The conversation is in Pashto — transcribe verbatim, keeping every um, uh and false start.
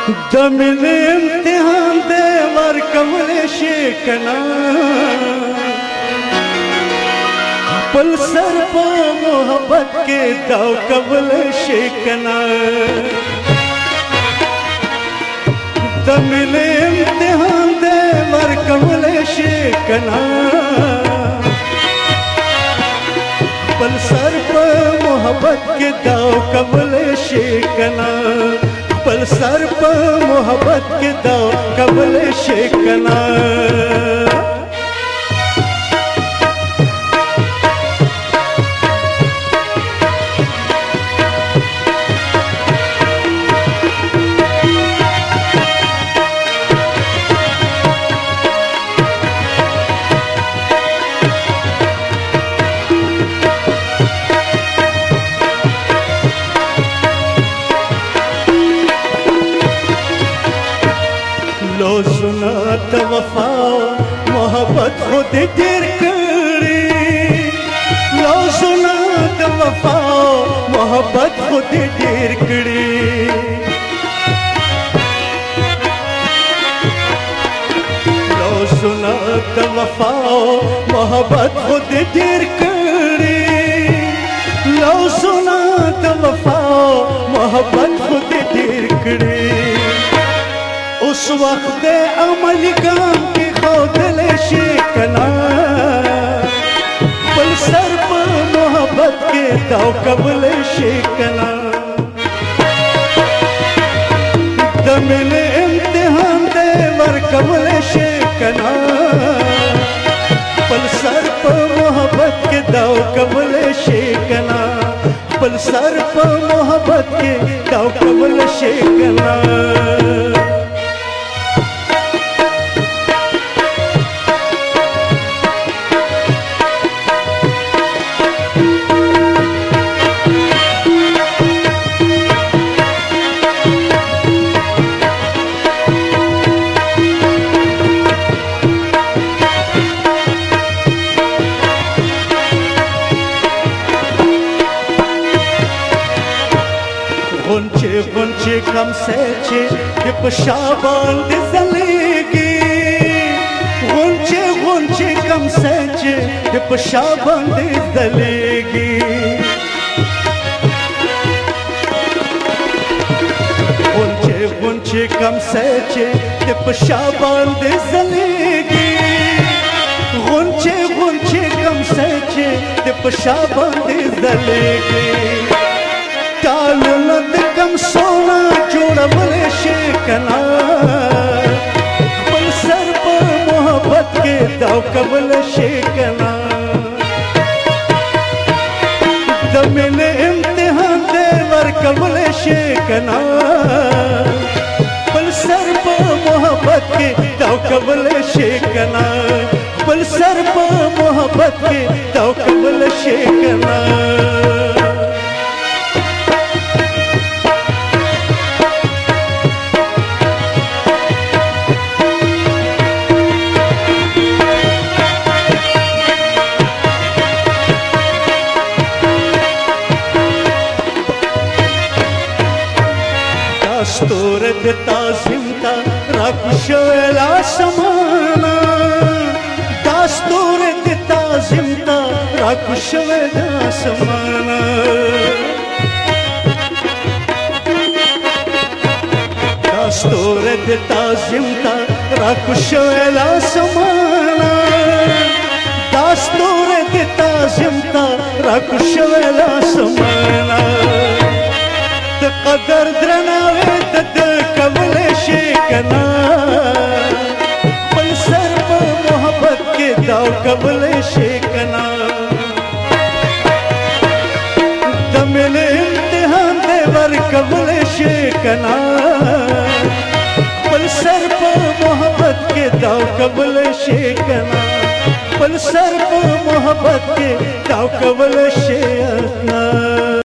د مینې امتحان دی ورکولی شي که نه خپل سر په محبت کې داو کولی شي که نه د مینې امتحان دی ورکولی شي که نه خپل سر په محبت کې داو کولی شي که نه خپل سر په محبت کې داو کولی شي که نه لوزونه د وفا محبت خود ډېر کړي لوزونه د وفا محبت خود ډېر کړي لوزونه د وفا محبت خود ډېر کړي لوزونه د وفا محبت خود ډېر کړي اس وقت عملی کام کی خودلی شي که نه خپل سر په محبت کې داو کولی شي که نه د مینې امتحان دی ورکولی شي که نه خپل سر په محبت کې داو کولی شي که نه خپل سر په محبت کې داو کولی شي که نه غنچه غنچه کم سچه که په شا باندې ځلېږي غنچه غنچه کم سچه که په شا باندې ځلېږي غنچه غنچه کم سچه که په شا باندې ځلېږي غنچه غنچه کم سچه که په شا باندې ځلېږي ټالونه د کم سونا جوړولی شي که نه خپل سر په محبت کې داو کولی شي که نه د مینې امتحان دی ورکولی شي که نه خپل سر په محبت کې داو کولی شي که نه خپل سر په محبت کې داو کولی شي که نه ستوره د تعظیم ته راکوشوی لاسمانه دا ستوره د تعظیم ته راکوشوی لاسمانه دا ستوره د تعظیم ته راکوشوی لاسمانه دا ستوره د تعظیم ته راکوشوی لاسمانه د قدر درناوی ته د کولی شي که نه خپل سر په محبت کې داو کولی شي که نه د مینې امتحان دی ورکولی شي که نه خپل سر په محبت کې داو کولی شي که نه خپل سر په محبت کې داو کولی شي که نه